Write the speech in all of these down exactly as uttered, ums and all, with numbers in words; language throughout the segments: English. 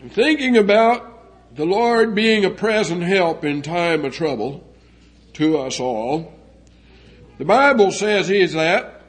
thinking about the Lord being a present help in time of trouble to us all. The Bible says He is that.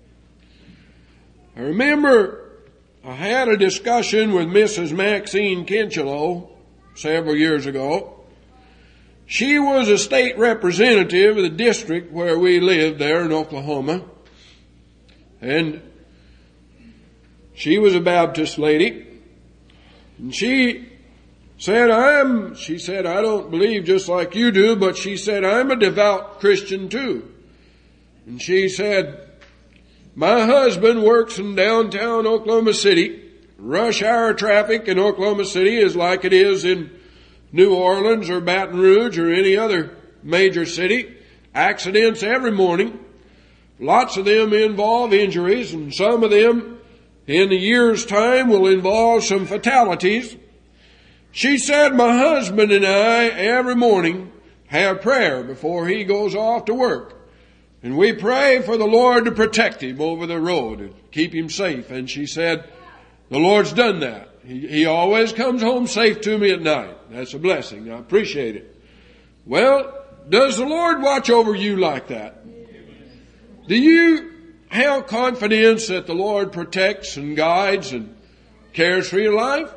I remember I had a discussion with Missus Maxine Kinchelow several years ago. She was a state representative of the district where we lived there in Oklahoma. And she was a Baptist lady. And she said, I'm, she said, I don't believe just like you do, but she said, I'm a devout Christian too. And she said, my husband works in downtown Oklahoma City. Rush hour traffic in Oklahoma City is like it is in New Orleans or Baton Rouge or any other major city. Accidents every morning. Lots of them involve injuries, and some of them in a year's time will involve some fatalities. She said, my husband and I every morning have prayer before he goes off to work. And we pray for the Lord to protect him over the road and keep him safe. And she said, the Lord's done that. He, he always comes home safe to me at night. That's a blessing. I appreciate it. Well, does the Lord watch over you like that? Do you have confidence that the Lord protects and guides and cares for your life?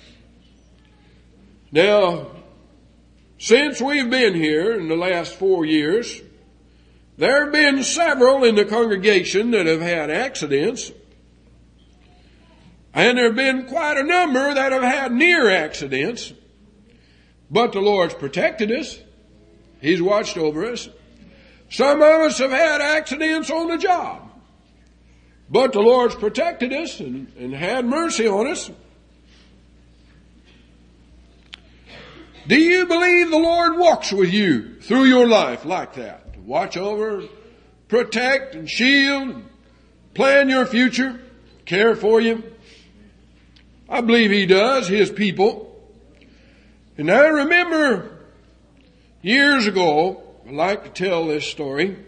Now, since we've been here in the last four years, there have been several in the congregation that have had accidents. And there have been quite a number that have had near accidents. But the Lord's protected us. He's watched over us. Some of us have had accidents on the job. But the Lord's protected us and, and had mercy on us. Do you believe the Lord walks with you through your life like that? To watch over, protect and shield, plan your future, care for you? I believe He does, His people. And I remember years ago, I like to tell this story.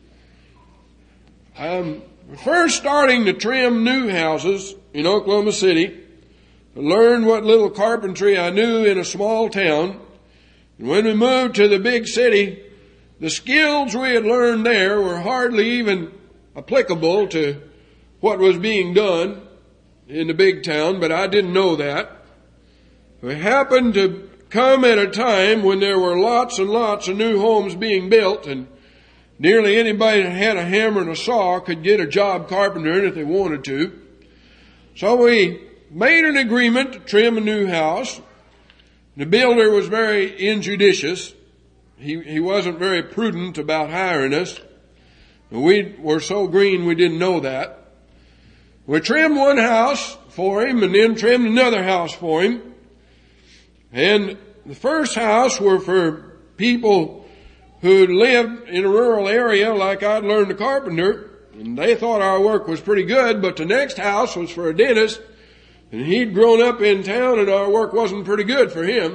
I'm first starting to trim new houses in Oklahoma City. I learned what little carpentry I knew in a small town. And when we moved to the big city, the skills we had learned there were hardly even applicable to what was being done in the big town, but I didn't know that. We happened to come at a time when there were lots and lots of new homes being built, and nearly anybody that had a hammer and a saw could get a job carpentering if they wanted to. So we made an agreement to trim a new house. The builder was very injudicious. He, he wasn't very prudent about hiring us. We were so green we didn't know that. We trimmed one house for him and then trimmed another house for him. And the first house were for people who lived in a rural area like I'd learned a carpenter. And they thought our work was pretty good, but the next house was for a dentist. And he'd grown up in town and our work wasn't pretty good for him.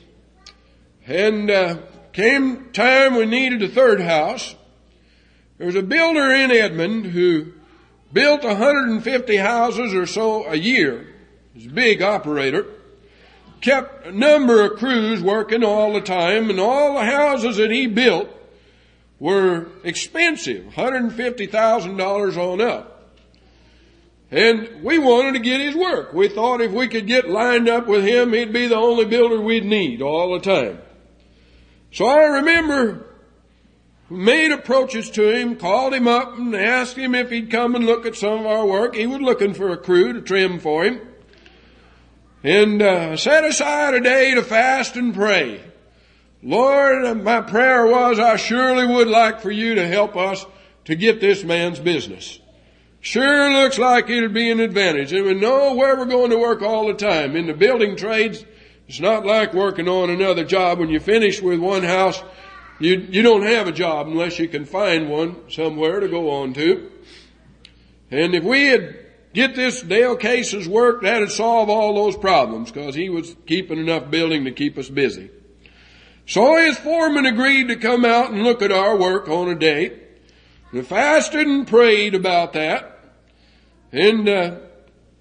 And uh, came time we needed a third house. There was a builder in Edmond who built one hundred fifty houses or so a year. He was a big operator. Kept a number of crews working all the time, and all the houses that he built were expensive, one hundred fifty thousand dollars on up. And we wanted to get his work. We thought if we could get lined up with him, he'd be the only builder we'd need all the time. So I remember made approaches to him, called him up and asked him if he'd come and look at some of our work. He was looking for a crew to trim for him. And uh, set aside a day to fast and pray. Lord, my prayer was I surely would like for you to help us to get this man's business. Sure looks like it'd be an advantage. And we know where we're going to work all the time. In the building trades, it's not like working on another job. When you finish with one house, you, you don't have a job unless you can find one somewhere to go on to. And if we had get this Dale Case's work, that'd solve all those problems because he was keeping enough building to keep us busy. So his foreman agreed to come out and look at our work on a day. We fasted and prayed about that. And uh,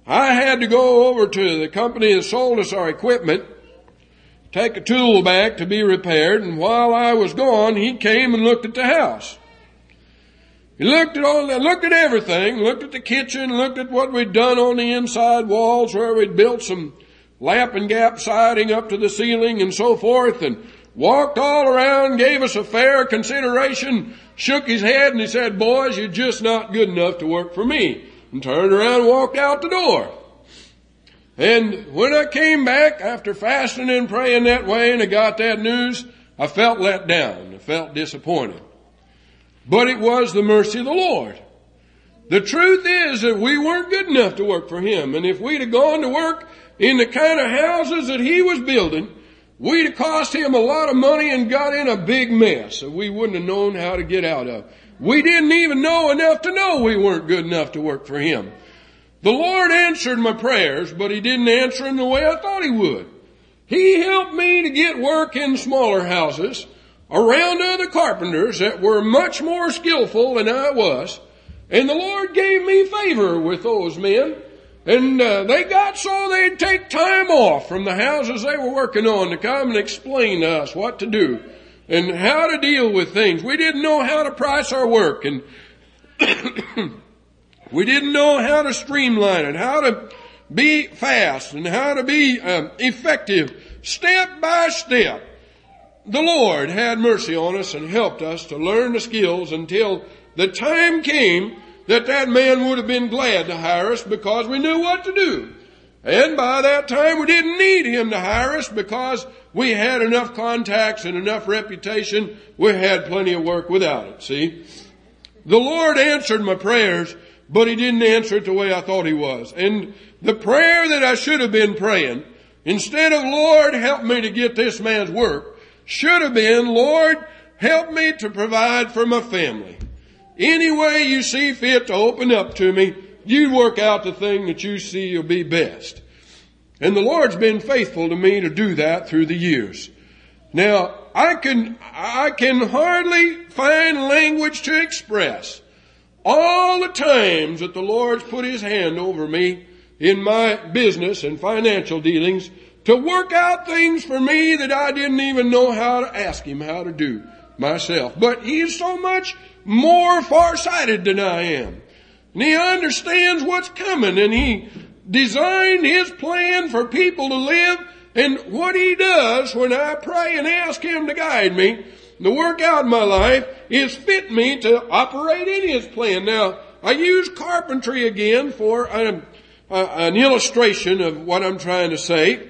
I had to go over to the company that sold us our equipment, take a tool back to be repaired, and while I was gone, he came and looked at the house. He looked at all that, looked at everything, looked at the kitchen, looked at what we'd done on the inside walls where we'd built some lap and gap siding up to the ceiling and so forth, and walked all around, gave us a fair consideration, shook his head, and he said, "Boys, you're just not good enough to work for me," and turned around and walked out the door. And when I came back after fasting and praying that way and I got that news, I felt let down. I felt disappointed. But it was the mercy of the Lord. The truth is that we weren't good enough to work for Him. And if we'd have gone to work in the kind of houses that He was building, we'd have cost Him a lot of money and got in a big mess that we wouldn't have known how to get out of. We didn't even know enough to know we weren't good enough to work for Him. The Lord answered my prayers, but He didn't answer them the way I thought He would. He helped me to get work in smaller houses around other carpenters that were much more skillful than I was. And the Lord gave me favor with those men. And uh, they got so they'd take time off from the houses they were working on to come and explain to us what to do and how to deal with things. We didn't know how to price our work, and we didn't know how to streamline it, how to be fast, and how to be um, effective step by step. The Lord had mercy on us and helped us to learn the skills until the time came that that man would have been glad to hire us because we knew what to do. And by that time we didn't need him to hire us because we had enough contacts and enough reputation. We had plenty of work without it, see. The Lord answered my prayers, but He didn't answer it the way I thought He was. And the prayer that I should have been praying, instead of, "Lord, help me to get this man's work," should have been, "Lord, help me to provide for my family. Any way you see fit to open up to me, you work out the thing that you see will be best." And the Lord's been faithful to me to do that through the years. Now, I can, I can hardly find language to express all the times that the Lord's put His hand over me in my business and financial dealings to work out things for me that I didn't even know how to ask Him how to do myself. But He is so much more farsighted than I am. And He understands what's coming, and He designed His plan for people to live. And what He does when I pray and ask Him to guide me to work out my life is fit me to operate in His plan. Now, I use carpentry again for an, uh, an illustration of what I'm trying to say.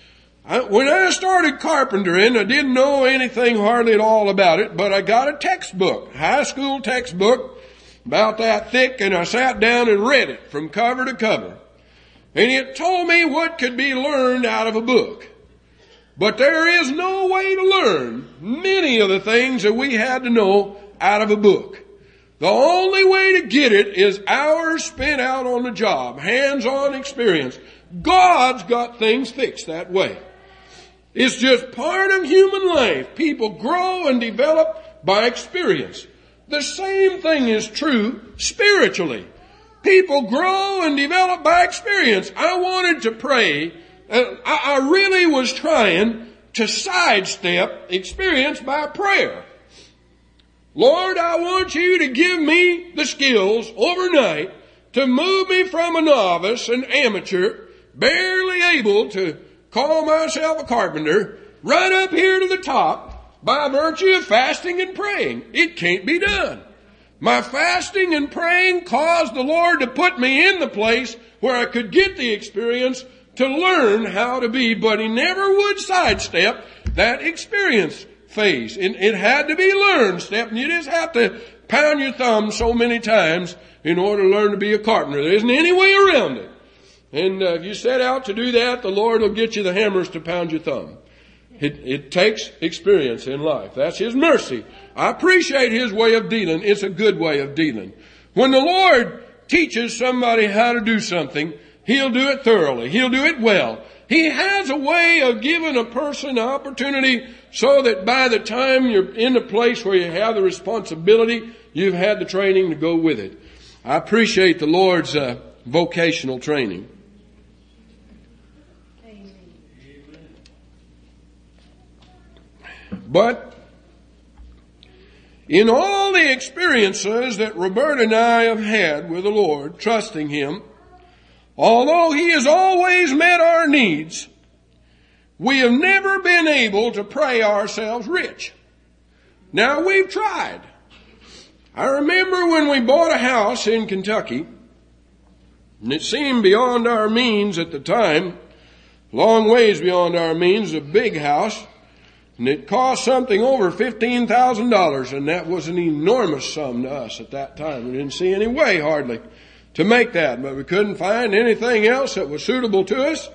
I, when I started carpentering, I didn't know anything hardly at all about it, but I got a textbook, high school textbook, about that thick, and I sat down and read it from cover to cover. And it told me what could be learned out of a book. But there is no way to learn many of the things that we had to know out of a book. The only way to get it is hours spent out on the job, hands-on experience. God's got things fixed that way. It's just part of human life. People grow and develop by experience. The same thing is true spiritually. People grow and develop by experience. I wanted to pray. Uh, I, I really was trying to sidestep experience by prayer. Lord, I want you to give me the skills overnight to move me from a novice, an amateur, barely able to call myself a carpenter, right up here to the top by virtue of fasting and praying. It can't be done. My fasting and praying caused the Lord to put me in the place where I could get the experience to learn how to be, but He never would sidestep that experience phase. It, it had to be learned, step, and you just have to pound your thumb so many times in order to learn to be a carpenter. There isn't any way around it. And uh, if you set out to do that, the Lord will get you the hammers to pound your thumb. It, it takes experience in life. That's His mercy. I appreciate His way of dealing. It's a good way of dealing. When the Lord teaches somebody how to do something, He'll do it thoroughly. He'll do it well. He has a way of giving a person an opportunity so that by the time you're in the place where you have the responsibility, you've had the training to go with it. I appreciate the Lord's uh, vocational training. But in all the experiences that Roberta and I have had with the Lord, trusting Him, although He has always met our needs, we have never been able to pray ourselves rich. Now, we've tried. I remember when we bought a house in Kentucky, and it seemed beyond our means at the time, long ways beyond our means, a big house, and it cost something over fifteen thousand dollars, and that was an enormous sum to us at that time. We didn't see any way, hardly, to make that, but we couldn't find anything else that was suitable to us.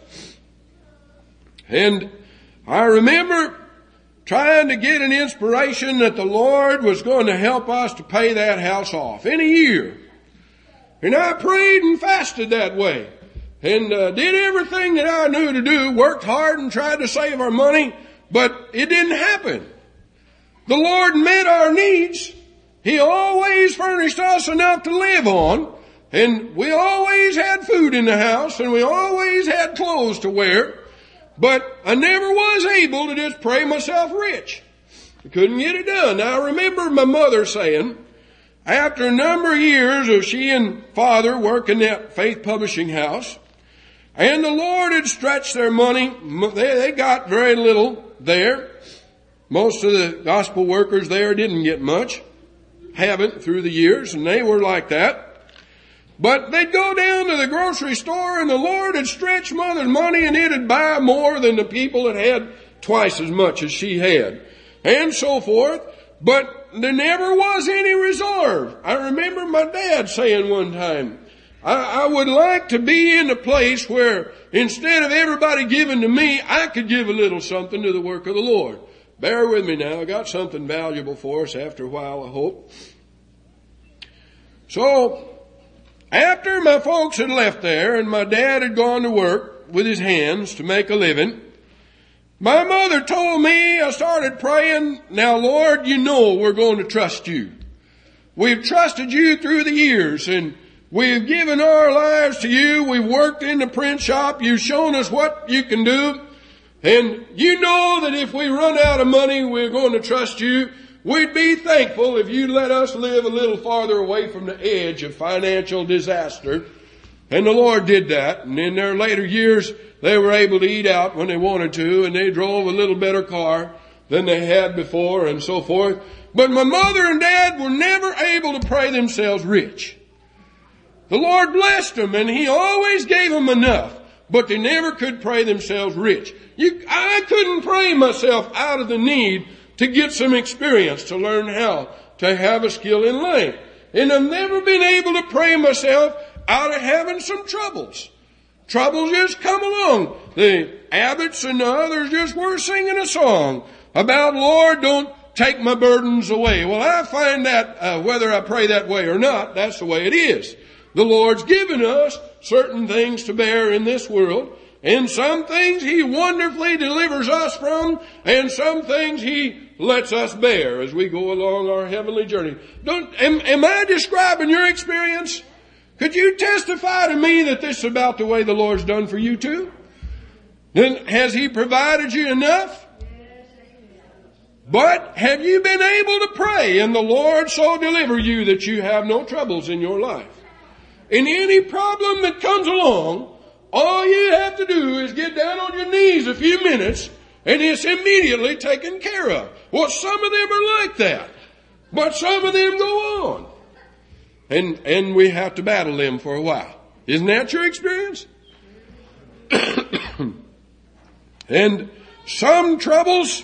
And I remember trying to get an inspiration that the Lord was going to help us to pay that house off in a year. And I prayed and fasted that way, and uh, did everything that I knew to do, worked hard and tried to save our money, but it didn't happen. The Lord met our needs. He always furnished us enough to live on, and we always had food in the house, and we always had clothes to wear. But I never was able to just pray myself rich. I couldn't get it done. Now, I remember my mother saying, after a number of years of she and father working that Faith Publishing House, and the Lord had stretched their money, they, they got very little there. Most of the gospel workers there didn't get much, haven't through the years, and they were like that. But they'd go down to the grocery store, and the Lord had stretched Mother's money, and it'd buy more than the people that had twice as much as she had, and so forth. But there never was any reserve. I remember my dad saying one time, I, I would like to be in a place where instead of everybody giving to me, I could give a little something to the work of the Lord. Bear with me now. I got something valuable for us after a while, I hope. So, after my folks had left there and my dad had gone to work with his hands to make a living, my mother told me, I started praying, now Lord, you know we're going to trust you. We've trusted you through the years, and we've given our lives to you. We've worked in the print shop. You've shown us what you can do. And you know that if we run out of money, we're going to trust you. We'd be thankful if you let us live a little farther away from the edge of financial disaster. And the Lord did that. And in their later years, they were able to eat out when they wanted to, and they drove a little better car than they had before and so forth. But my mother and dad were never able to pray themselves rich. The Lord blessed them, and He always gave them enough, but they never could pray themselves rich. You, I couldn't pray myself out of the need to get some experience, to learn how to have a skill in life. And I've never been able to pray myself out of having some troubles. Troubles just come along. The Abbotts and the others just were singing a song about, Lord, don't take my burdens away. Well, I find that uh, whether I pray that way or not, that's the way it is. The Lord's given us certain things to bear in this world, and some things He wonderfully delivers us from, and some things He lets us bear as we go along our heavenly journey. Don't, am, am I describing your experience? Could you testify to me that this is about the way the Lord's done for you too? Then has He provided you enough? But have you been able to pray and the Lord so deliver you that you have no troubles in your life? In any problem that comes along, all you have to do is get down on your knees a few minutes and it's immediately taken care of. Well, some of them are like that, but some of them go on. And, and we have to battle them for a while. Isn't that your experience? And some troubles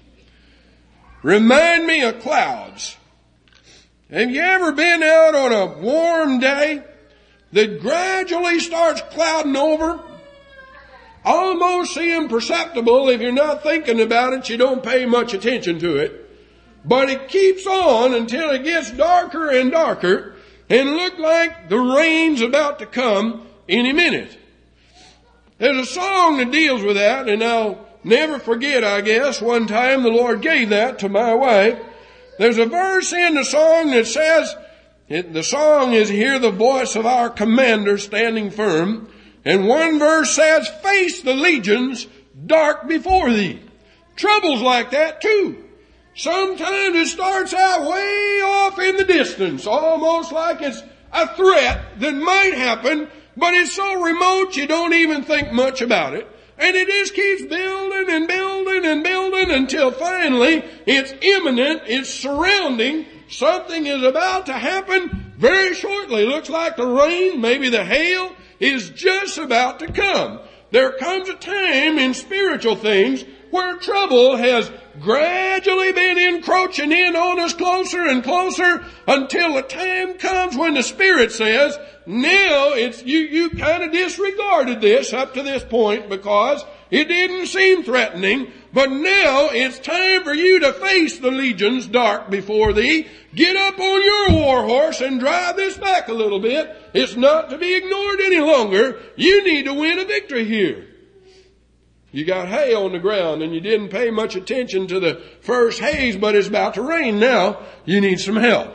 remind me of clouds. Have you ever been out on a warm day that gradually starts clouding over? Almost imperceptible. If you're not thinking about it, you don't pay much attention to it. But it keeps on until it gets darker and darker and look like the rain's about to come any minute. There's a song that deals with that, and I'll never forget, I guess, one time the Lord gave that to my wife. There's a verse in the song that says, it, the song is, "Hear the voice of our commander standing firm." And one verse says, "Face the legions dark before thee." Troubles like that too. Sometimes it starts out way off in the distance, almost like it's a threat that might happen, but it's so remote you don't even think much about it. And it just keeps building and building and building until finally it's imminent, it's surrounding. Something is about to happen very shortly. Looks like the rain, maybe the hail, is just about to come. There comes a time in spiritual things where trouble has gradually been encroaching in on us closer and closer until the time comes when the Spirit says, now it's, you, you kind of disregarded this up to this point because it didn't seem threatening, but now it's time for you to face the legions dark before thee. Get up on your war horse and drive this back a little bit. It's not to be ignored any longer. You need to win a victory here. You got hay on the ground and you didn't pay much attention to the first haze, but it's about to rain now. You need some help.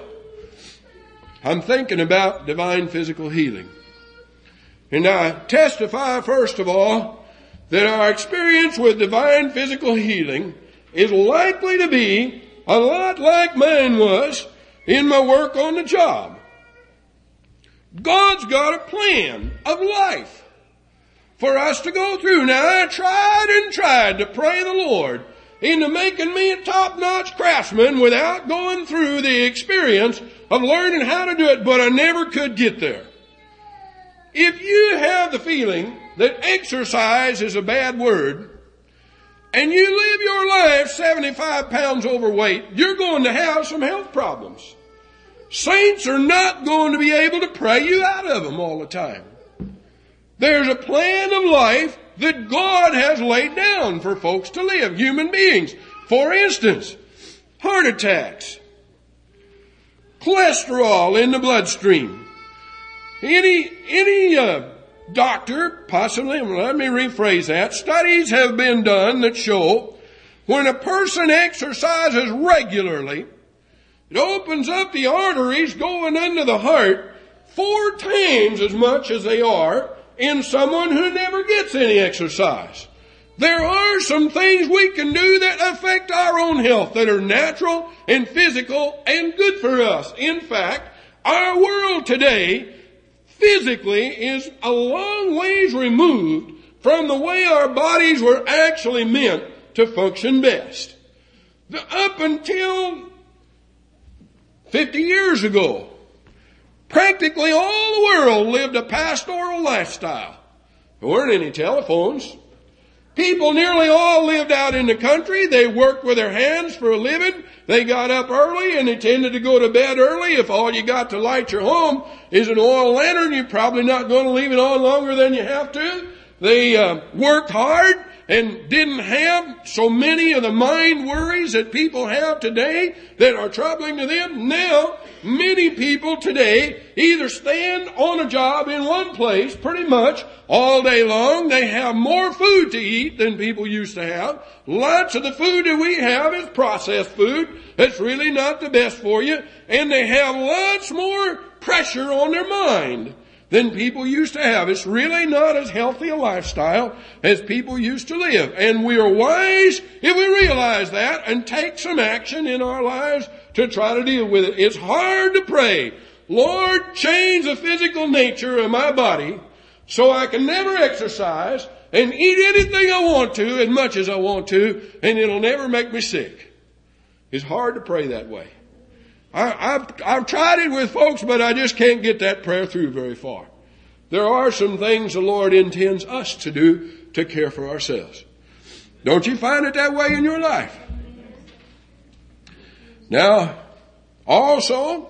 I'm thinking about divine physical healing. And I testify, first of all, that our experience with divine physical healing is likely to be a lot like mine was in my work on the job. God's got a plan of life for us to go through. Now, I tried and tried to pray the Lord into making me a top-notch craftsman without going through the experience of learning how to do it, but I never could get there. If you have the feeling that exercise is a bad word, and you live your life seventy-five pounds overweight, you're going to have some health problems. Saints are not going to be able to pray you out of them all the time. There's a plan of life that God has laid down for folks to live, human beings. For instance, heart attacks, cholesterol in the bloodstream. Any, any, uh, doctor, possibly, let me rephrase that, studies have been done that show when a person exercises regularly, it opens up the arteries going into the heart four times as much as they are in someone who never gets any exercise. There are some things we can do that affect our own health that are natural and physical and good for us. In fact, our world today physically is a long ways removed from the way our bodies were actually meant to function best. The, up until fifty years ago, practically all the world lived a pastoral lifestyle. There weren't any telephones. People nearly all lived out in the country. They worked with their hands for a living. They got up early and they tended to go to bed early. If all you got to light your home is an oil lantern, you're probably not going to leave it on longer than you have to. They uh, worked hard and didn't have so many of the mind worries that people have today that are troubling to them. Now, many people today either stand on a job in one place pretty much all day long. They have more food to eat than people used to have. Lots of the food that we have is processed food. It's really not the best for you. And they have lots more pressure on their mind than people used to have. It's really not as healthy a lifestyle as people used to live. And we are wise if we realize that and take some action in our lives to try to deal with it. It's hard to pray, Lord, change the physical nature of my body so I can never exercise and eat anything I want to as much as I want to, and it'll never make me sick. It's hard to pray that way. I, I've, I've tried it with folks, but I just can't get that prayer through very far. There are some things the Lord intends us to do to care for ourselves. Don't you find it that way in your life? Now, also,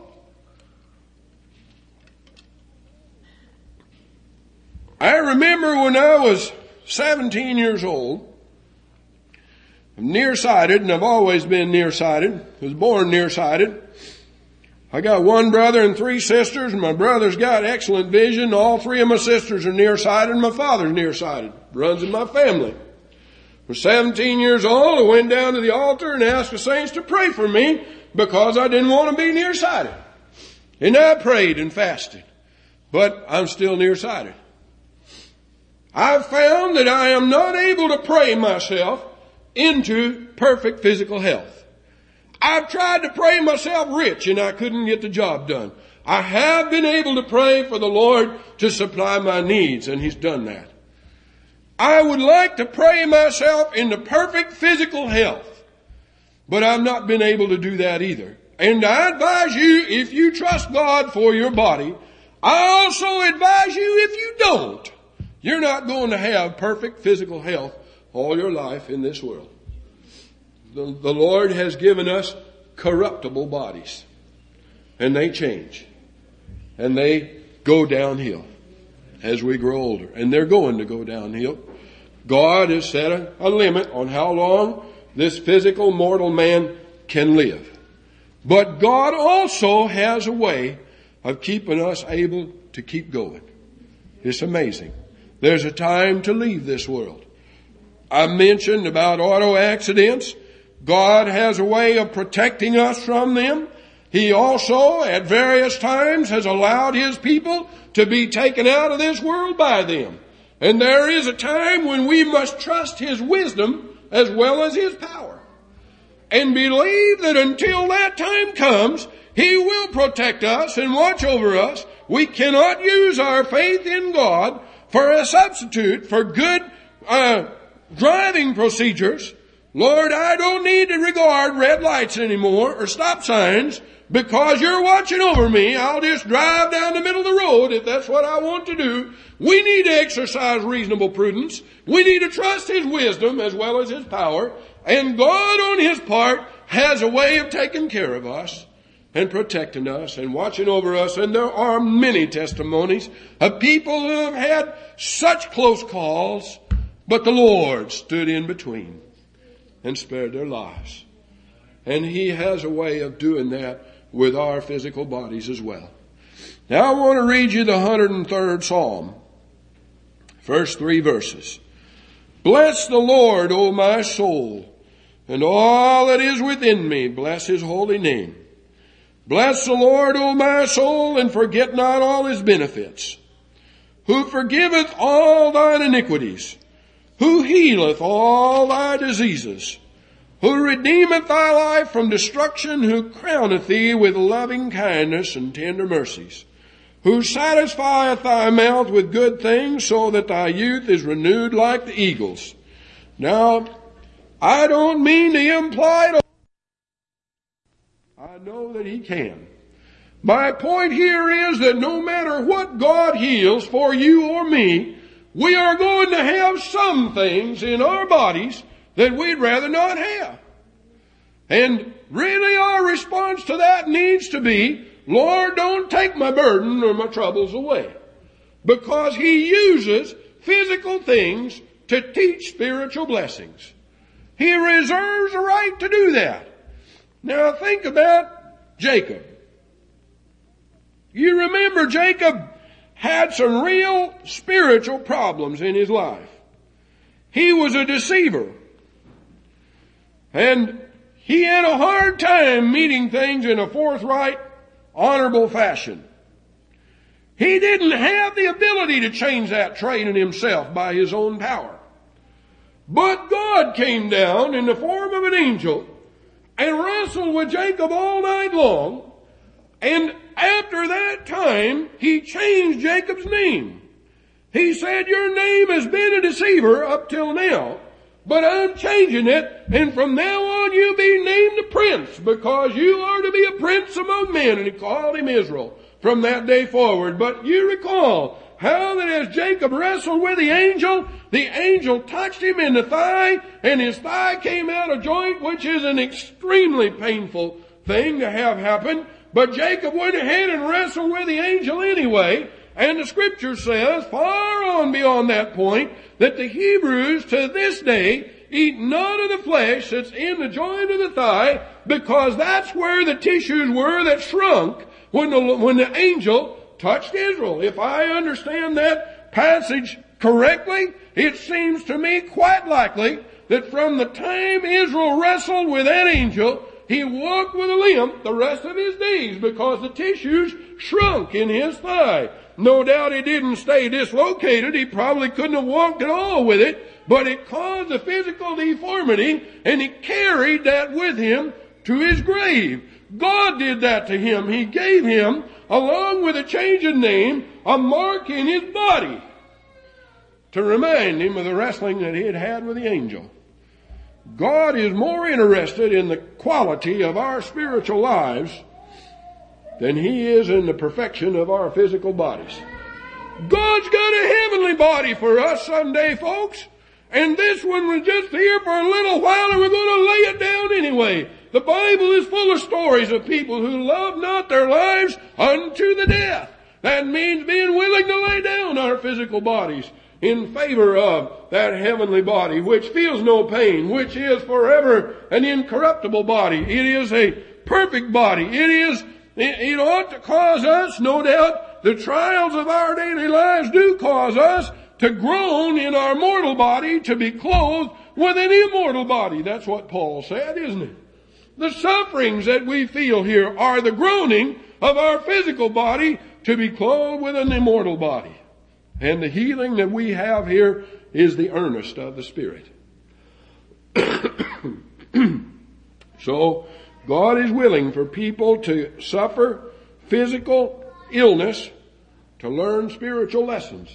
I remember when I was seventeen years old, I'm nearsighted, and I've always been nearsighted. I was born nearsighted. I got one brother and three sisters, and my brother's got excellent vision. All three of my sisters are nearsighted, and my father's nearsighted. Runs in my family. I was seventeen years old. I went down to the altar and asked the saints to pray for me because I didn't want to be nearsighted. And I prayed and fasted, but I'm still nearsighted. I've found that I am not able to pray myself into perfect physical health. I've tried to pray myself rich and I couldn't get the job done. I have been able to pray for the Lord to supply my needs, and He's done that. I would like to pray myself into perfect physical health, but I've not been able to do that either. And I advise you, if you trust God for your body, I also advise you, if you don't, you're not going to have perfect physical health all your life in this world. The, the Lord has given us corruptible bodies, and they change. And they go downhill as we grow older. And they're going to go downhill. God has set a, a limit on how long this physical mortal man can live. But God also has a way of keeping us able to keep going. It's amazing. There's a time to leave this world. I mentioned about auto accidents. God has a way of protecting us from them. He also, at various times, has allowed His people to be taken out of this world by them. And there is a time when we must trust His wisdom as well as His power. And believe that until that time comes, He will protect us and watch over us. We cannot use our faith in God for a substitute for good uh, driving procedures. Lord, I don't need to regard red lights anymore or stop signs because You're watching over me. I'll just drive down the middle of the road if that's what I want to do. We need to exercise reasonable prudence. We need to trust His wisdom as well as His power. And God on His part has a way of taking care of us and protecting us and watching over us. And there are many testimonies of people who have had such close calls, but the Lord stood in between and spared their lives. And He has a way of doing that with our physical bodies as well. Now I want to read you the one hundred third Psalm. First three verses. Bless the Lord, O my soul, and all that is within me. Bless His holy name. Bless the Lord, O my soul, and forget not all His benefits. Who forgiveth all thine iniquities, who healeth all thy diseases, who redeemeth thy life from destruction, who crowneth thee with loving kindness and tender mercies, who satisfieth thy mouth with good things, so that thy youth is renewed like the eagles. Now, I don't mean to imply it. I know that He can. My point here is that no matter what God heals for you or me, we are going to have some things in our bodies that we'd rather not have. And really our response to that needs to be, Lord, don't take my burden or my troubles away. Because He uses physical things to teach spiritual blessings. He reserves a right to do that. Now think about Jacob. You remember Jacob had some real spiritual problems in his life. He was a deceiver. And he had a hard time meeting things in a forthright, honorable fashion. He didn't have the ability to change that trait in himself by his own power. But God came down in the form of an angel and wrestled with Jacob all night long. And after that time, He changed Jacob's name. He said, your name has been a deceiver up till now, but I'm changing it, and from now on you be named a prince, because you are to be a prince among men. And He called him Israel from that day forward. But you recall how that as Jacob wrestled with the angel, the angel touched him in the thigh, and his thigh came out of joint, which is an extremely painful thing to have happen. But Jacob went ahead and wrestled with the angel anyway. And the Scripture says, far on beyond that point, that the Hebrews to this day eat none of the flesh that's in the joint of the thigh, because that's where the tissues were that shrunk when the, when the angel touched Israel. If I understand that passage correctly, it seems to me quite likely that from the time Israel wrestled with that angel, he walked with a limp the rest of his days, because the tissues shrunk in his thigh. No doubt he didn't stay dislocated. He probably couldn't have walked at all with it, but it caused a physical deformity, and he carried that with him to his grave. God did that to him. He gave him, along with a change of name, a mark in his body to remind him of the wrestling that he had had with the angel. God is more interested in the quality of our spiritual lives than he is in the perfection of our physical bodies. God's got a heavenly body for us someday, folks. And this one was just here for a little while and we're going to lay it down anyway. The Bible is full of stories of people who love not their lives unto the death. That means being willing to lay down our physical bodies in favor of that heavenly body, which feels no pain, which is forever an incorruptible body. It is a perfect body. It is, it, it ought to cause us, no doubt, the trials of our daily lives do cause us to groan in our mortal body to be clothed with an immortal body. That's what Paul said, isn't it? The sufferings that we feel here are the groaning of our physical body to be clothed with an immortal body. And the healing that we have here is the earnest of the Spirit. So, God is willing for people to suffer physical illness to learn spiritual lessons.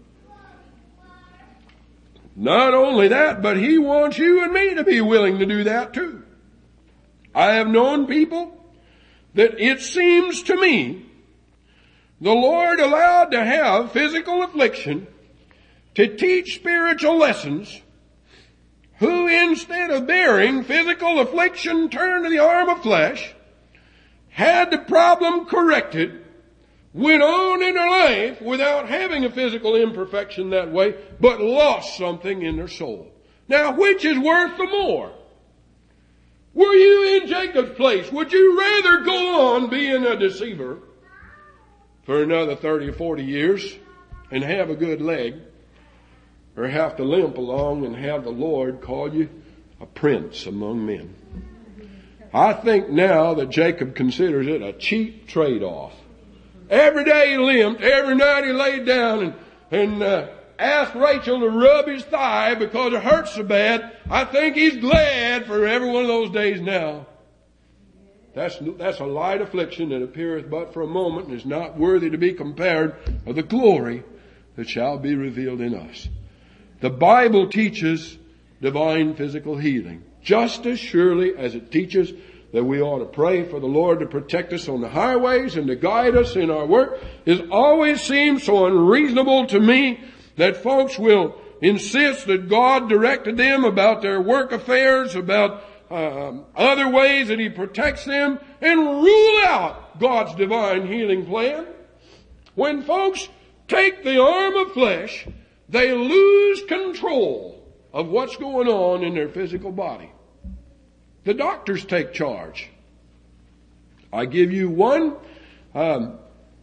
Not only that, but he wants you and me to be willing to do that too. I have known people that it seems to me the Lord allowed to have physical affliction to teach spiritual lessons, who instead of bearing physical affliction turned to the arm of flesh, had the problem corrected, went on in their life without having a physical imperfection that way, but lost something in their soul. Now, which is worth the more? Were you in Jacob's place? Would you rather go on being a deceiver for another thirty or forty years and have a good leg, or have to limp along and have the Lord call you a prince among men? I think now that Jacob considers it a cheap trade-off. Every day he limped, every night he laid down and, and uh, asked Rachel to rub his thigh because it hurts so bad. I think he's glad for every one of those days now. That's, that's a light affliction that appeareth but for a moment and is not worthy to be compared with the glory that shall be revealed in us. The Bible teaches divine physical healing just as surely as it teaches that we ought to pray for the Lord to protect us on the highways and to guide us in our work. It always seems so unreasonable to me that folks will insist that God directed them about their work affairs, about uh, other ways that he protects them, and rule out God's divine healing plan. When folks take the arm of flesh, they lose control of what's going on in their physical body. The doctors take charge. I give you one, um,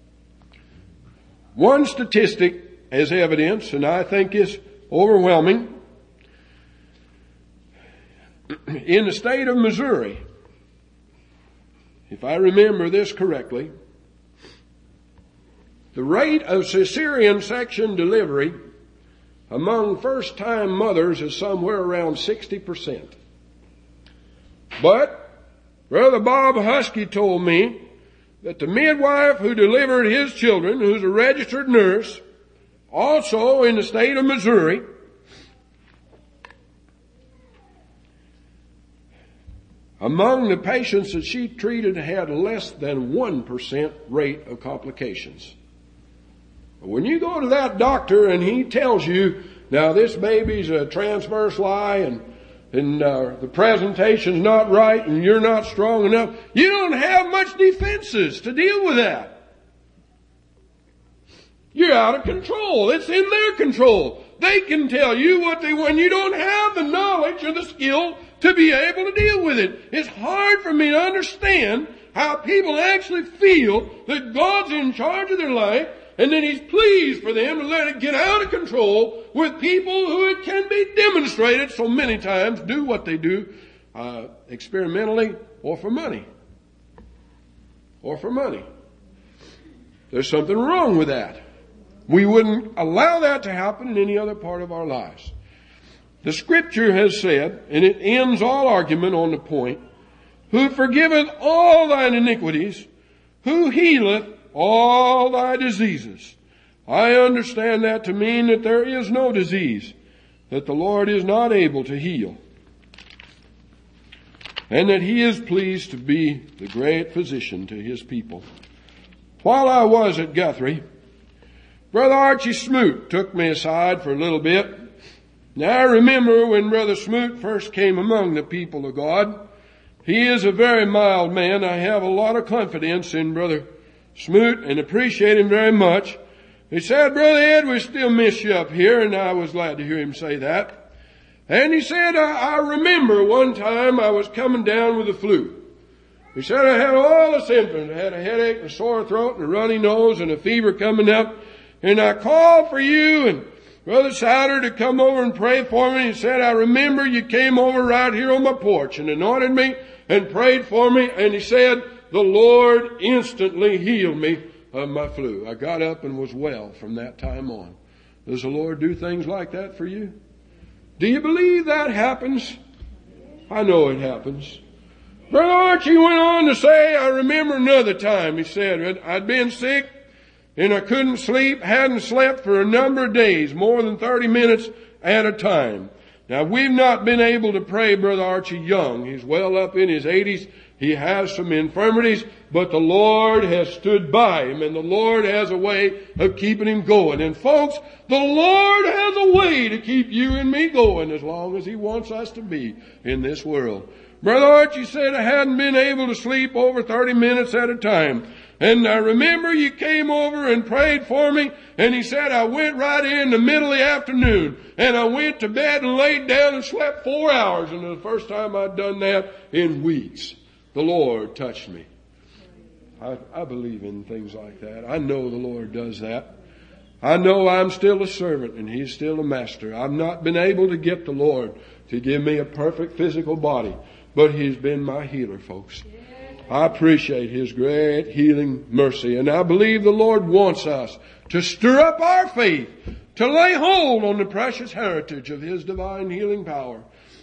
one statistic as evidence, and I think it's overwhelming. In the state of Missouri, if I remember this correctly, the rate of cesarean section delivery among first-time mothers is somewhere around sixty percent. But Brother Bob Husky told me that the midwife who delivered his children, who's a registered nurse, also in the state of Missouri, among the patients that she treated had less than one percent rate of complications. When you go to that doctor and he tells you, now this baby's a transverse lie and and uh, the presentation's not right and you're not strong enough, you don't have much defenses to deal with that. You're out of control. It's in their control. They can tell you what they want. You don't have the knowledge or the skill to be able to deal with it. It's hard for me to understand how people actually feel that God's in charge of their life and then he's pleased for them to let it get out of control with people who it can be demonstrated so many times do what they do uh, experimentally or for money. Or for money. There's something wrong with that. We wouldn't allow that to happen in any other part of our lives. The Scripture has said, and it ends all argument on the point, who forgiveth all thine iniquities, who healeth all thy diseases. I understand that to mean that there is no disease that the Lord is not able to heal, and that He is pleased to be the great physician to His people. While I was at Guthrie, Brother Archie Smoot took me aside for a little bit. Now I remember when Brother Smoot first came among the people of God. He is a very mild man. I have a lot of confidence in Brother Smoot and appreciate him very much. He said, Brother Ed, we still miss you up here, and I was glad to hear him say that. And he said, I, I remember one time I was coming down with the flu. He said, I had all the symptoms. I had a headache, and a sore throat, and a runny nose, and a fever coming up. And I called for you and Brother Souder to come over and pray for me. He said, I remember you came over right here on my porch and anointed me and prayed for me. And he said, the Lord instantly healed me of my flu. I got up and was well from that time on. Does the Lord do things like that for you? Do you believe that happens? I know it happens. Brother Archie went on to say, I remember another time, he said, I'd been sick and I couldn't sleep, hadn't slept for a number of days, more than thirty minutes at a time. Now, we've not been able to pray Brother Archie young. He's well up in his eighties. He has some infirmities, but the Lord has stood by him, and the Lord has a way of keeping him going. And folks, the Lord has a way to keep you and me going as long as He wants us to be in this world. Brother Archie said, I hadn't been able to sleep over thirty minutes at a time. And I remember you came over and prayed for me, and he said, I went right in the middle of the afternoon, and I went to bed and laid down and slept four hours, and it was the first time I'd done that in weeks. The Lord touched me. I, I believe in things like that. I know the Lord does that. I know I'm still a servant, and He's still a master. I've not been able to get the Lord to give me a perfect physical body, but He's been my healer, folks. I appreciate His great healing mercy. And I believe the Lord wants us to stir up our faith, to lay hold on the precious heritage of His divine healing power.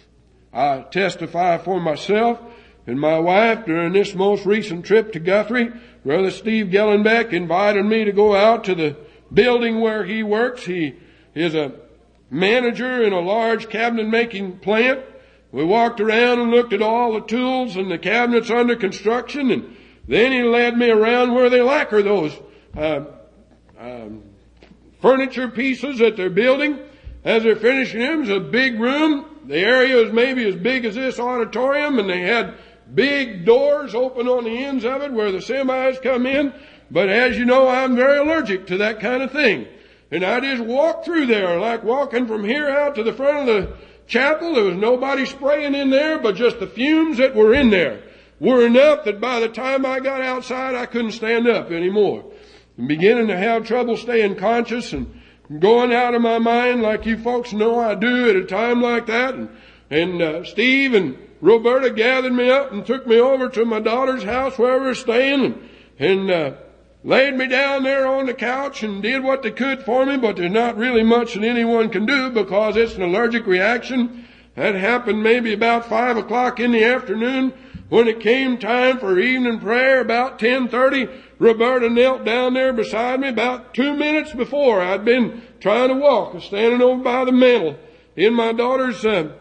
I testify for myself and my wife during this most recent trip to Guthrie. Brother Steve Gellenbeck invited me to go out to the building where he works. He is a manager in a large cabinet making plant. We walked around and looked at all the tools and the cabinets under construction, and then he led me around where they lacquer those uh, um, furniture pieces that they're building. As they're finishing them, it's a big room. The area is maybe as big as this auditorium, and they had big doors open on the ends of it where the semis come in. But as you know, I'm very allergic to that kind of thing. And I just walked through there like walking from here out to the front of the chapel. There was nobody spraying in there, but just the fumes that were in there were enough that by the time I got outside, I couldn't stand up anymore. I'm beginning to have trouble staying conscious and going out of my mind like you folks know I do at a time like that. And, and uh, Steve and Roberta gathered me up and took me over to my daughter's house where we were staying, and, and uh, laid me down there on the couch and did what they could for me, but there's not really much that anyone can do because it's an allergic reaction. That happened maybe about five o'clock in the afternoon. When it came time for evening prayer, about ten thirty, Roberta knelt down there beside me about two minutes before. I'd been trying to walk, standing over by the mantel in my daughter's uh,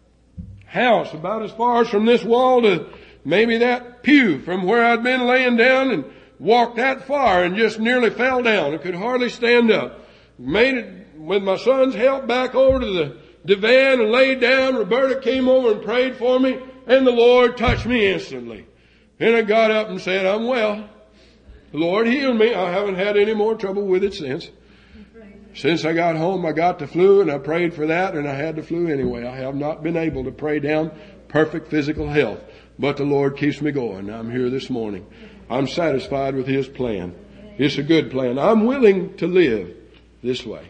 house, about as far as from this wall to maybe that pew from where I'd been laying down, and walked that far and just nearly fell down. I could hardly stand up. Made it with my son's help back over to the divan and laid down. Roberta came over and prayed for me, and the Lord touched me instantly. And I got up and said, I'm well. The Lord healed me. I haven't had any more trouble with it since. Since I got home, I got the flu, and I prayed for that, and I had the flu anyway. I have not been able to pray down perfect physical health, but the Lord keeps me going. I'm here this morning. I'm satisfied with His plan. It's a good plan. I'm willing to live this way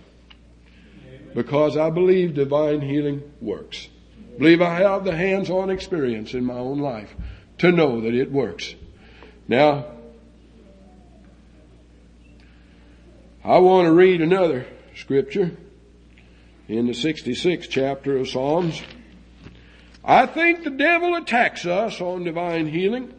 because I believe divine healing works. I believe I have the hands-on experience in my own life to know that it works. Now, I want to read another scripture in the sixty-sixth chapter of Psalms. I think the devil attacks us on divine healing.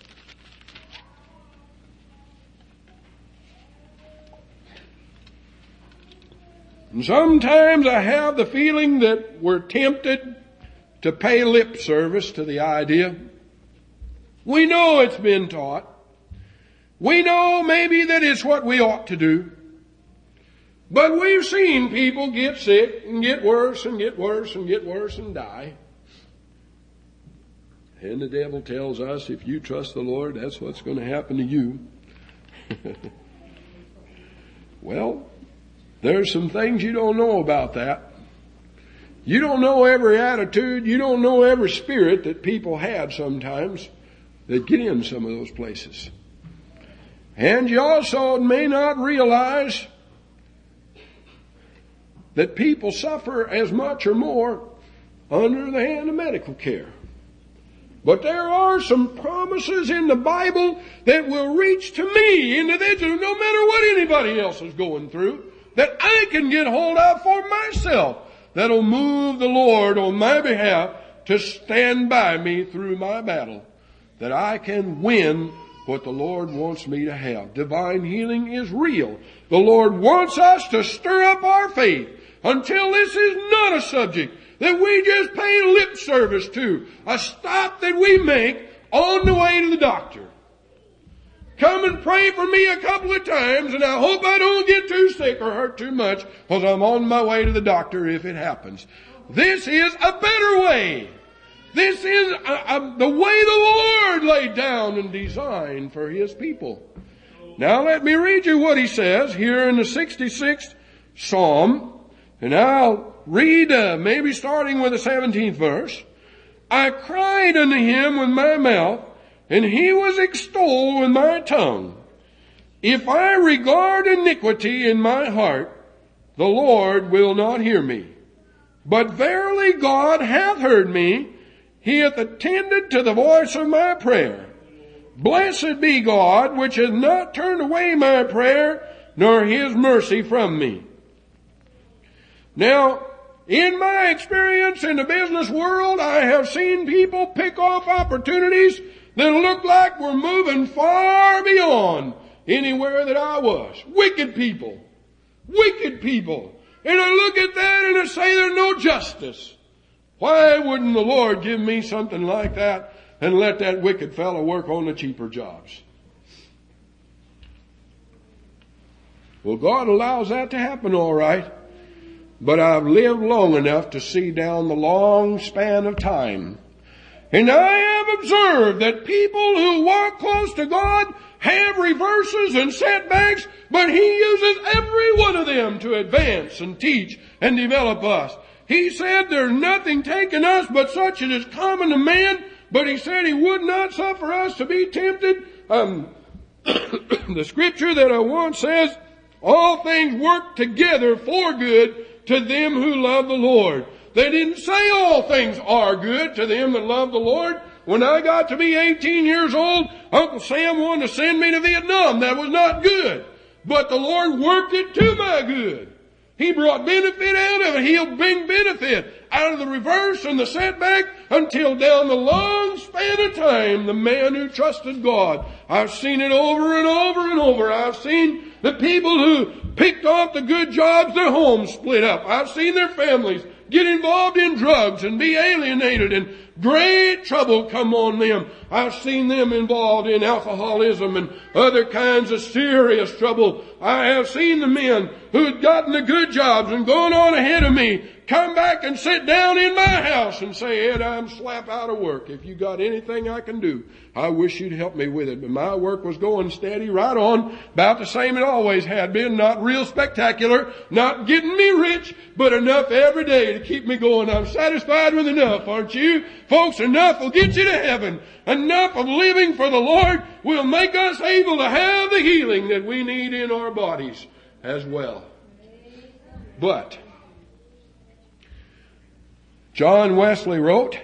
And sometimes I have the feeling that we're tempted to pay lip service to the idea. We know it's been taught. We know maybe that it's what we ought to do. But we've seen people get sick and get worse and get worse and get worse and die. And the devil tells us, if you trust the Lord, that's what's going to happen to you. Well, there's some things you don't know about that. You don't know every attitude, you don't know every spirit that people have sometimes that get in some of those places. And you also may not realize that people suffer as much or more under the hand of medical care. But there are some promises in the Bible that will reach to me individually, no matter what anybody else is going through, that I can get hold of for myself, that'll move the Lord on my behalf to stand by me through my battle, that I can win what the Lord wants me to have. Divine healing is real. The Lord wants us to stir up our faith until this is not a subject that we just pay lip service to, a stop that we make on the way to the doctor. Come and pray for me a couple of times, and I hope I don't get too sick or hurt too much, because I'm on my way to the doctor if it happens. This is a better way. This is a, a, the way the Lord laid down and designed for His people. Now let me read you what He says here in the sixty-sixth Psalm, and I'll read uh, maybe starting with the seventeenth verse. I cried unto Him with my mouth, and He was extolled with my tongue. If I regard iniquity in my heart, the Lord will not hear me. But verily God hath heard me. He hath attended to the voice of my prayer. Blessed be God, which hath not turned away my prayer, nor His mercy from me. Now, in my experience in the business world, I have seen people pick off opportunities that look like we're moving far beyond anywhere that I was. Wicked people. Wicked people. And I look at that and I say there's no justice. Why wouldn't the Lord give me something like that and let that wicked fellow work on the cheaper jobs? Well, God allows that to happen, all right. But I've lived long enough to see down the long span of time. And I have observed that people who walk close to God have reverses and setbacks, but He uses every one of them to advance and teach and develop us. He said there's nothing taken us but such as is common to man, but He said He would not suffer us to be tempted. Um, the scripture that I want says, all things work together for good to them who love the Lord. They didn't say all things are good to them that love the Lord. When I got to be eighteen years old, Uncle Sam wanted to send me to Vietnam. That was not good. But the Lord worked it to my good. He brought benefit out of it. He'll bring benefit out of the reverse and the setback until down the long span of time, the man who trusted God. I've seen it over and over and over. I've seen the people who picked off the good jobs, their homes split up. I've seen their families get involved in drugs and be alienated and great trouble come on them. I've seen them involved in alcoholism and other kinds of serious trouble. I have seen the men who had gotten the good jobs and gone on ahead of me come back and sit down in my house and say, Ed, I'm slap out of work. If you got anything I can do, I wish you'd help me with it. But my work was going steady right on, about the same it always had been. Not real spectacular, not getting me rich, but enough every day to keep me going. I'm satisfied with enough, aren't you? Folks, enough will get you to heaven. Enough of living for the Lord will make us able to have the healing that we need in our bodies as well. But John Wesley wrote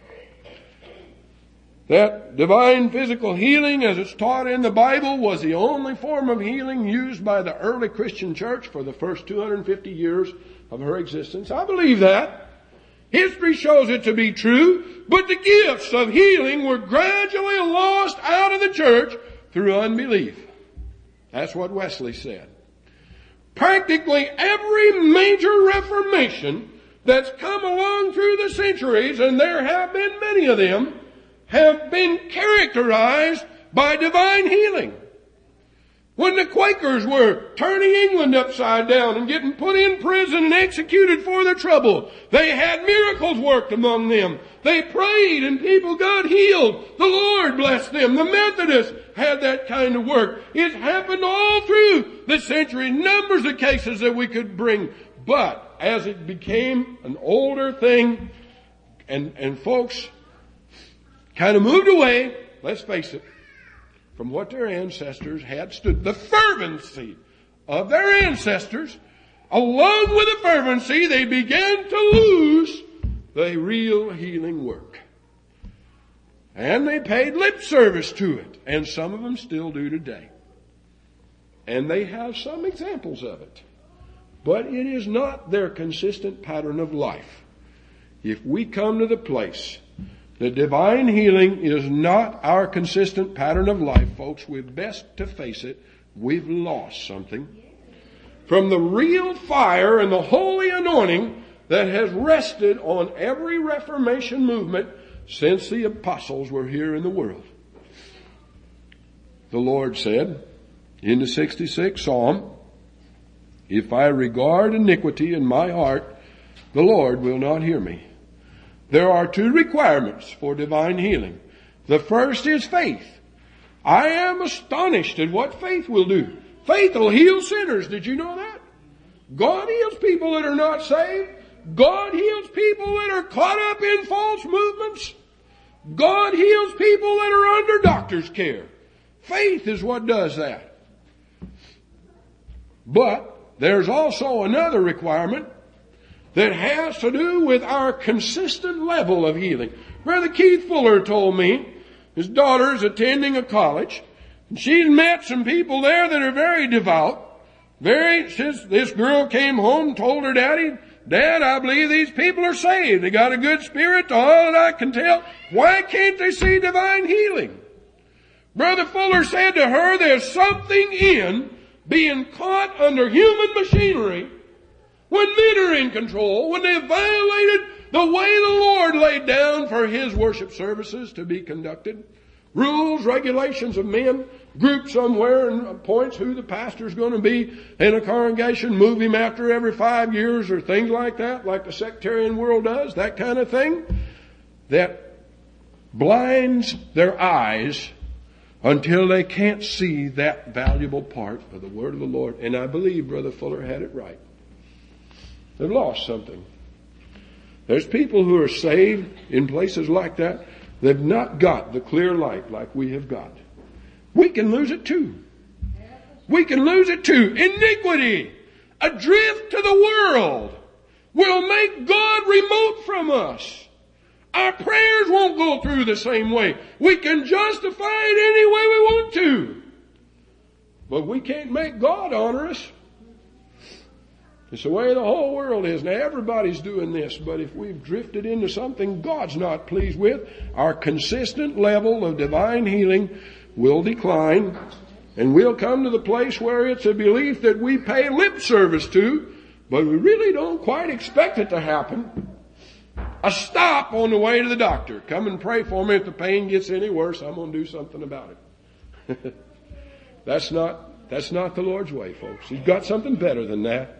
that divine physical healing as it's taught in the Bible was the only form of healing used by the early Christian church for the first two hundred fifty years of her existence. I believe that. History shows it to be true, but the gifts of healing were gradually lost out of the church through unbelief. That's what Wesley said. Practically every major reformation that's come along through the centuries, and there have been many of them, have been characterized by divine healing. When the Quakers were turning England upside down and getting put in prison and executed for their trouble, they had miracles worked among them. They prayed and people got healed. The Lord blessed them. The Methodists had that kind of work. It happened all through the century. Numbers of cases that we could bring. But as it became an older thing and, and folks kind of moved away, let's face it, from what their ancestors had stood, the fervency of their ancestors, along with the fervency, they began to lose the real healing work. And they paid lip service to it, and some of them still do today. And they have some examples of it. But it is not their consistent pattern of life. If we come to the place that divine healing is not our consistent pattern of life, folks, we're best to face it. We've lost something from the real fire and the holy anointing that has rested on every Reformation movement since the apostles were here in the world. The Lord said in the sixty-sixth Psalm, "If I regard iniquity in my heart, the Lord will not hear me." There are two requirements for divine healing. The first is faith. I am astonished at what faith will do. Faith will heal sinners. Did you know that? God heals people that are not saved. God heals people that are caught up in false movements. God heals people that are under doctor's care. Faith is what does that. But there's also another requirement that has to do with our consistent level of healing. Brother Keith Fuller told me his daughter's attending a college, and she's met some people there that are very devout. Very, since this girl came home and told her daddy, "Dad, I believe these people are saved. They got a good spirit, to all that I can tell. Why can't they see divine healing?" Brother Fuller said to her, there's something in being caught under human machinery when men are in control, when they have violated the way the Lord laid down for His worship services to be conducted. Rules, regulations of men, group somewhere and appoints who the pastor's going to be in a congregation, move him after every five years or things like that, like the sectarian world does, that kind of thing, that blinds their eyes until they can't see that valuable part of the Word of the Lord. And I believe Brother Fuller had it right. They've lost something. There's people who are saved in places like that. They've not got the clear light like we have got. We can lose it too. We can lose it too. Iniquity, adrift to the world, will make God remote from us. Our prayers won't go through the same way. We can justify it any way we want to. But we can't make God honor us. It's the way the whole world is. Now everybody's doing this, but if we've drifted into something God's not pleased with, our consistent level of divine healing will decline, and we'll come to the place where it's a belief that we pay lip service to, but we really don't quite expect it to happen. A stop on the way to the doctor. Come and pray for me. If the pain gets any worse, I'm going to do something about it. That's not, that's not the Lord's way, folks. He's got something better than that.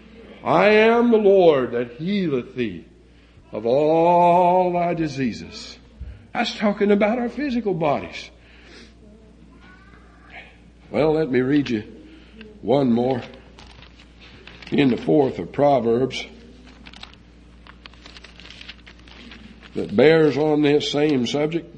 I am the Lord that healeth thee of all thy diseases. That's talking about our physical bodies. Well, let me read you one more in the fourth of Proverbs that bears on this same subject.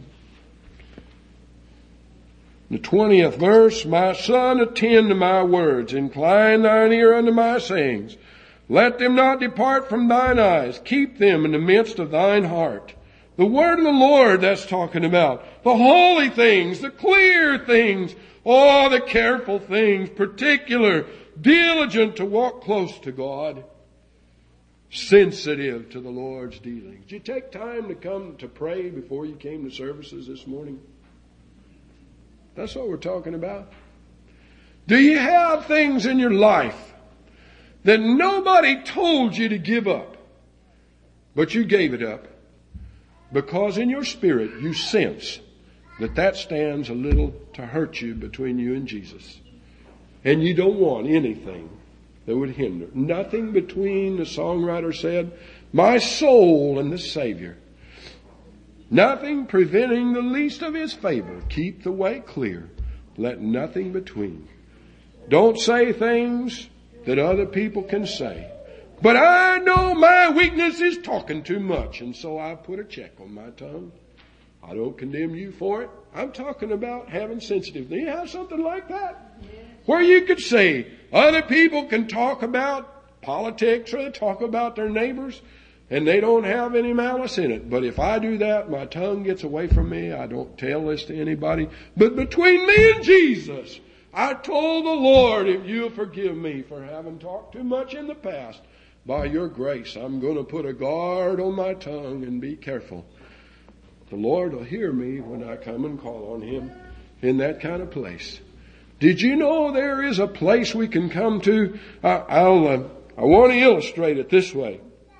The twentieth verse, "My son, attend to my words, incline thine ear unto my sayings. Let them not depart from thine eyes. Keep them in the midst of thine heart." The word of the Lord, that's talking about. The holy things, the clear things, all the careful things, particular, diligent to walk close to God. sensitive to the Lord's dealings. Did you take time to come to pray before you came to services this morning? That's what we're talking about. Do you have things in your life that nobody told you to give up, but you gave it up because in your spirit you sense that that stands a little to hurt you between you and Jesus, and you don't want anything that would hinder? Nothing between, the songwriter said, my soul and the Savior. Nothing preventing the least of His favor. Keep the way clear. Let nothing between. Don't say things that other people can say. But I know my weakness is talking too much, and so I put a check on my tongue. I don't condemn you for it. I'm talking about having sensitive. Do you have something like that? Where you could say, other people can talk about politics or they talk about their neighbors and they don't have any malice in it. But if I do that, my tongue gets away from me. I don't tell this to anybody. But between me and Jesus, I told the Lord, if you'll forgive me for having talked too much in the past, by your grace, I'm going to put a guard on my tongue and be careful. The Lord will hear me when I come and call on Him in that kind of place. Did you know there is a place we can come to? I, I'll, uh, I want to illustrate it this way.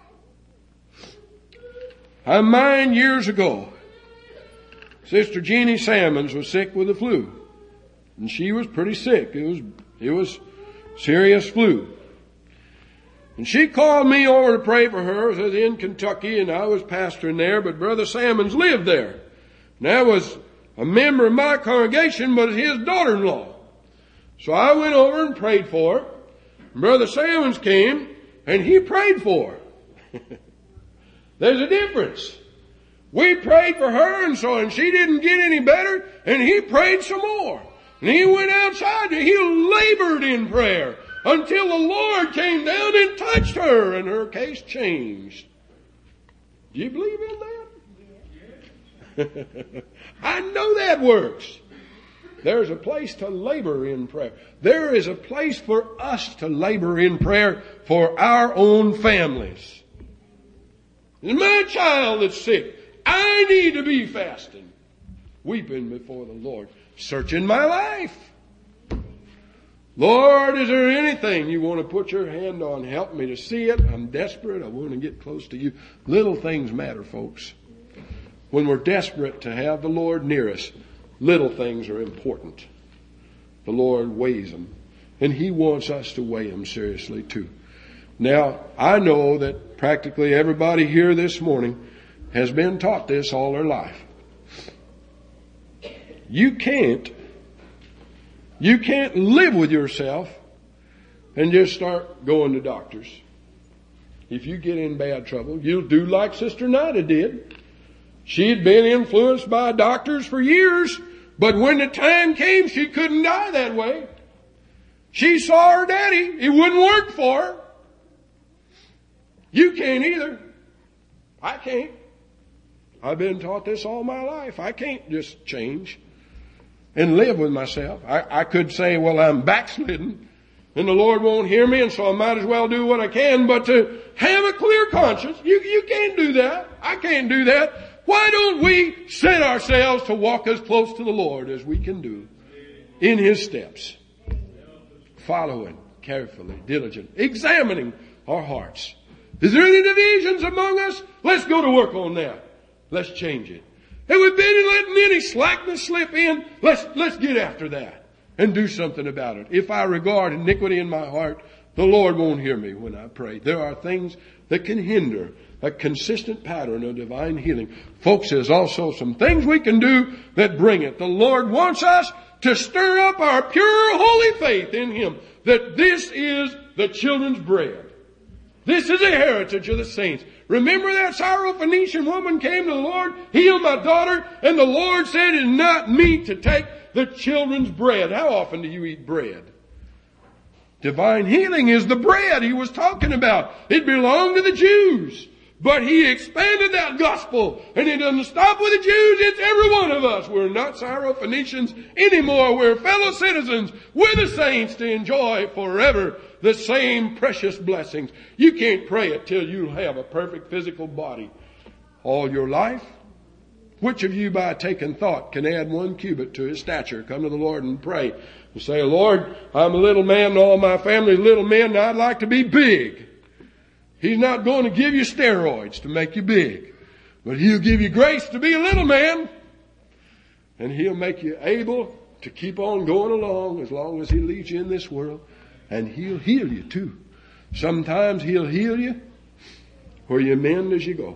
I mind years ago, Sister Jeannie Salmons was sick with the flu. And she was pretty sick. It was, it was serious flu. And she called me over to pray for her. I was in Kentucky and I was pastoring there, but Brother Salmons lived there. And that was a member of my congregation, but his daughter-in-law. So I went over and prayed for her. Brother Salmons came and he prayed for her. There's a difference. We prayed for her and so, and she didn't get any better, and he prayed some more. And he went outside and he labored in prayer until the Lord came down and touched her and her case changed. Do you believe in that? I know that works. There's a place to labor in prayer. There is a place for us to labor in prayer for our own families. It's my child that's sick. I need to be fasting, weeping before the Lord, searching my life. Lord, is there anything you want to put your hand on? Help me to see it. I'm desperate. I want to get close to you. Little things matter, folks. When we're desperate to have the Lord near us, little things are important. The Lord weighs them. And He wants us to weigh them seriously too. Now, I know that practically everybody here this morning has been taught this all their life. You can't, you can't live with yourself and just start going to doctors. If you get in bad trouble, you'll do like Sister Nida did. She had been influenced by doctors for years, but when the time came, she couldn't die that way. She saw her daddy. It wouldn't work for her. You can't either. I can't. I've been taught this all my life. I can't just change and live with myself. I, I could say, well, I'm backslidden and the Lord won't hear me, and so I might as well do what I can. But to have a clear conscience, you, you can't do that. I can't do that. Why don't we set ourselves to walk as close to the Lord as we can do in His steps? Following carefully, diligent, examining our hearts. Is there any divisions among us? Let's go to work on that. Let's change it. Have we been letting any slackness slip in? Let's, let's get after that and do something about it. If I regard iniquity in my heart, the Lord won't hear me when I pray. There are things that can hinder a consistent pattern of divine healing. Folks, there's also some things we can do that bring it. The Lord wants us to stir up our pure, holy faith in Him, that this is the children's bread. This is a heritage of the saints. Remember that Syrophoenician woman came to the Lord, heal my daughter, and the Lord said, it's not meet to take the children's bread. How often do you eat bread? Divine healing is the bread He was talking about. It belonged to the Jews. But He expanded that gospel, and it doesn't stop with the Jews. It's every one of us. We're not Syrophoenicians anymore. We're fellow citizens with the saints to enjoy forever the same precious blessings. You can't pray it till you have a perfect physical body all your life. Which of you by taking thought can add one cubit to his stature? Come to the Lord and pray and say, Lord, I'm a little man and all my family's little men, and I'd like to be big. He's not going to give you steroids to make you big, but He'll give you grace to be a little man, and He'll make you able to keep on going along as long as He leads you in this world, and He'll heal you too. Sometimes He'll heal you where you mend as you go.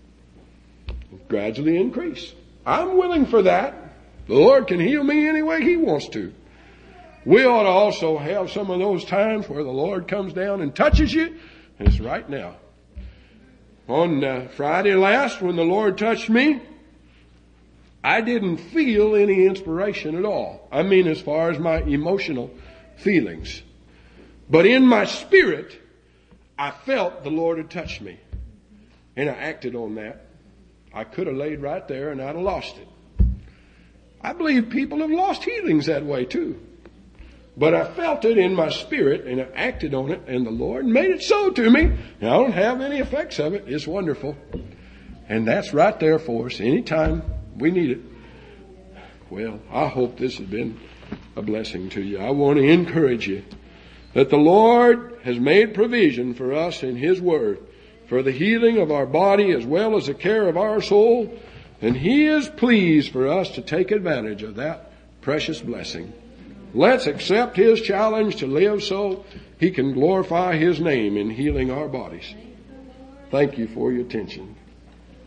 Gradually increase. I'm willing for that. The Lord can heal me any way He wants to. We ought to also have some of those times where the Lord comes down and touches you. And it's right now. On uh, Friday last, when the Lord touched me, I didn't feel any inspiration at all. I mean, as far as my emotional feelings. But in my spirit, I felt the Lord had touched me. And I acted on that. I could have laid right there and I'd have lost it. I believe people have lost healings that way too. But I felt it in my spirit and I acted on it, and the Lord made it so to me. And I don't have any effects of it. It's wonderful. And that's right there for us anytime we need it. Well, I hope this has been a blessing to you. I want to encourage you that the Lord has made provision for us in His Word for the healing of our body as well as the care of our soul. And He is pleased for us to take advantage of that precious blessing. Let's accept His challenge to live so He can glorify His name in healing our bodies. Thank you for your attention.